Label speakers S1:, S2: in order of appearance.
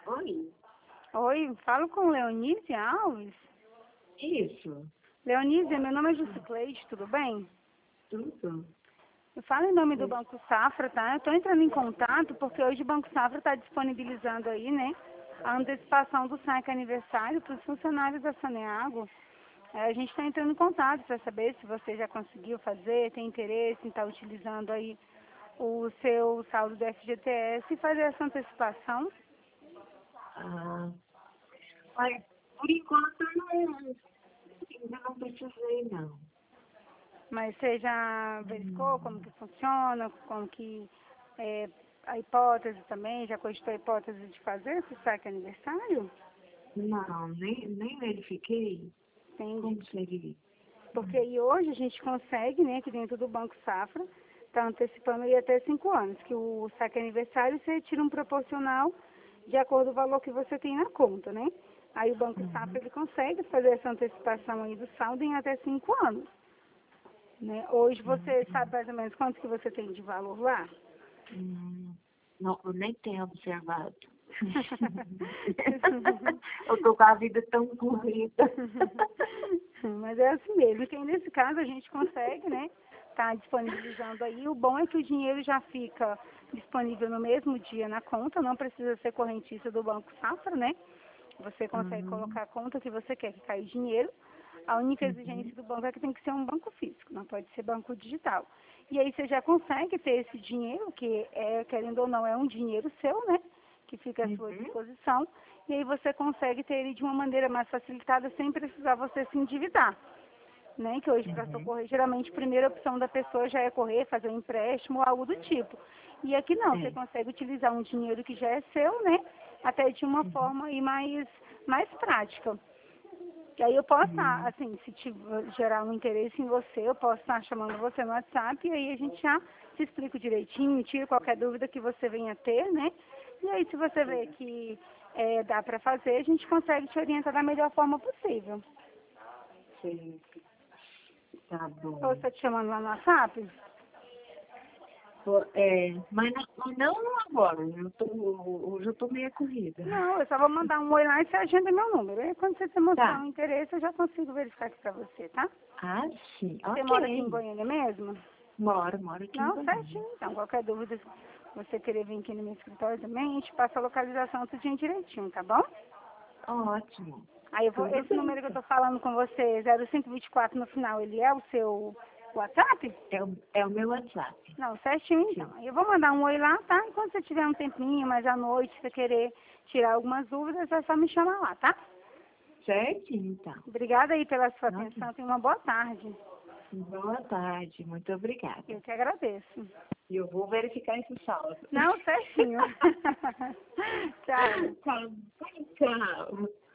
S1: Oi,
S2: Oi, falo com Leonise Alves.
S1: isso,
S2: Leonise, meu nome é Jusicleide, tudo bem?
S1: tudo.
S2: Eu falo em nome do Banco Safra, tá? Eu estou entrando em contato porque hoje o Banco Safra está disponibilizando aí, né, a antecipação do saque aniversário para os funcionários da Saneago. A gente está entrando em contato para saber se você já conseguiu fazer, tem interesse em estar utilizando aí o seu saldo do FGTS e fazer essa antecipação.
S1: Ah, mas por enquanto eu ainda não precisei, não.
S2: Mas você já verificou como que funciona, como que a hipótese também, já cogitou a hipótese de fazer esse saque aniversário?
S1: Não, nem verifiquei.
S2: Entende?
S1: Como seria?
S2: Porque aí hoje a gente consegue, né, que dentro do Banco Safra, está antecipando aí até 5 anos, que o saque aniversário você tira um proporcional de acordo com o valor que você tem na conta, né? Aí o Banco Safra ele consegue fazer essa antecipação aí do saldo em até 5 anos. Né? Hoje você sabe mais ou menos quanto que você tem de valor lá?
S1: Não, eu nem tenho observado. Eu tô com a vida tão corrida.
S2: Mas é assim mesmo, que aí nesse caso a gente consegue, né? Tá disponibilizando aí. O bom é que o dinheiro já fica disponível no mesmo dia na conta, não precisa ser correntista do Banco Safra, né? Você consegue colocar a conta que você quer que caia dinheiro. A única exigência do banco é que tem que ser um banco físico, não pode ser banco digital. E aí você já consegue ter esse dinheiro, que é, querendo ou não, é um dinheiro seu, né? Que fica à sua disposição. E aí você consegue ter ele de uma maneira mais facilitada, sem precisar você se endividar. Né? Que hoje, para socorrer, geralmente a primeira opção da pessoa já é correr, fazer um empréstimo ou algo do tipo. E aqui não, você consegue utilizar um dinheiro que já é seu, né? Até de uma forma aí mais prática. E aí eu posso estar, assim, se gerar um interesse em você, eu posso estar chamando você no WhatsApp e aí a gente já te explica direitinho, tira qualquer dúvida que você venha ter, né? E aí se você vê que dá para fazer, a gente consegue te orientar da melhor forma possível.
S1: Sim, tá bom.
S2: Ou você te chamando lá no WhatsApp?
S1: Mas não agora. Hoje eu tô meio corrida.
S2: Não, eu só vou mandar um oi lá e você agenda meu número. Aí quando você demonstrar
S1: Tá.
S2: um interesse, eu já consigo verificar aqui para você, tá?
S1: Ah, sim.
S2: Você mora aqui em
S1: Ok.
S2: Goiânia mesmo?
S1: Moro aqui em
S2: Não,
S1: Goiânia.
S2: certinho. Então, qualquer dúvida, se você querer vir aqui no meu escritório também, a gente passa a localização tudinho direitinho, tá bom?
S1: Ótimo.
S2: Aí eu vou,
S1: Tudo
S2: esse
S1: bem,
S2: número que eu
S1: então.
S2: tô falando com você, 0524 no final, ele é o seu WhatsApp?
S1: É o meu WhatsApp.
S2: Não, certinho então.
S1: Sim.
S2: Aí eu vou mandar um oi lá, tá? E quando você tiver um tempinho, mais à noite, se você querer tirar algumas dúvidas, é só me chamar lá, tá?
S1: Certinho, então.
S2: Obrigada aí pela sua
S1: Ok.
S2: atenção. Tenha uma boa tarde.
S1: Boa tarde. Muito obrigada.
S2: Eu que agradeço.
S1: E eu vou verificar esse saldo.
S2: Não, certinho. Tchau.
S1: Tchau. Tchau.